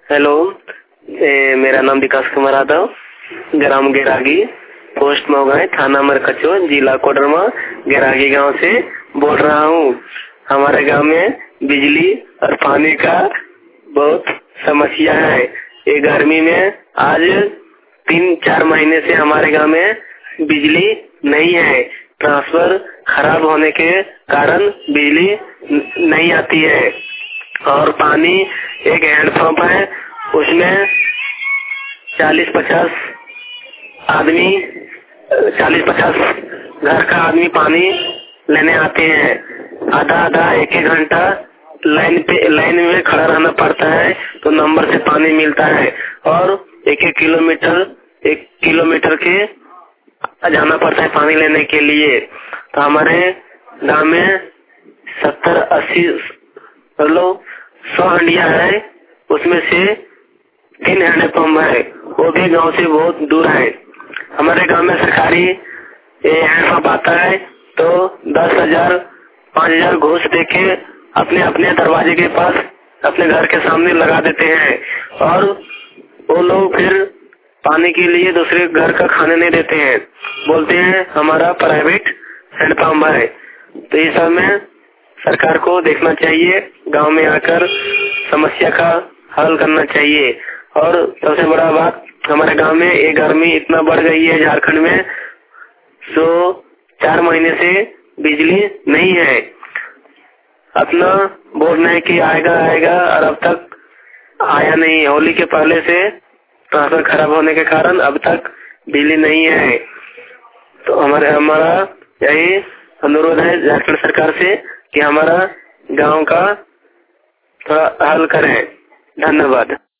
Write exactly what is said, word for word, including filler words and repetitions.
Hello, ए, मेरा नाम विकास कुमार यादव, ग्राम गेरागी, पोस्ट मऊगांव, थाना मरकचो, जिला कोडरमा, गेरागी गांव से बोल रहा हूँ। हमारे गांव में बिजली और पानी का बहुत समस्या है। ये गर्मी में आज तीन चार महीने से हमारे गांव में बिजली नहीं है। ट्रांसफर खराब होने के कारण बिजली नहीं आती है और पानी एक हैंडपंप है, उसमें चालीस पचास आदमी चालीस पचास घर का आदमी पानी लेने आते हैं। आधा आधा एक एक घंटा लाइन पे लाइन में खड़ा रहना पड़ता है तो नंबर से पानी मिलता है और एक एक किलोमीटर एक किलोमीटर के जाना पड़ता है पानी लेने के लिए। तो हमारे गांव में सत्तर अस्सी लोग सौ हंडिया है, उसमें से तीन हैंडपंप है, वो भी गांव से बहुत दूर है। हमारे गांव में सरकारी हैंडपंप आता है तो दस हजार पाँच हजार घूस देके अपने अपने दरवाजे के पास अपने घर के सामने लगा देते हैं और वो लोग फिर पानी के लिए दूसरे घर का खाने नहीं देते हैं, बोलते हैं हमारा प्राइवेट हैंडपंप है। तो इस सब में सरकार को देखना चाहिए, गांव में आकर समस्या का हल करना चाहिए। और सबसे बड़ा बात, हमारे गांव में ये गर्मी इतना बढ़ गई है झारखंड में, सो चार महीने से बिजली नहीं है। अपना बोल रहे हैं कि आएगा आएगा और अब तक आया नहीं। होली के पहले से ट्रांसफर खराब होने के कारण अब तक बिजली नहीं है। तो हमारे हमारा यही अनुरोध है झारखंड सरकार से कि हमारा गांव का थोड़ा हल करें। धन्यवाद।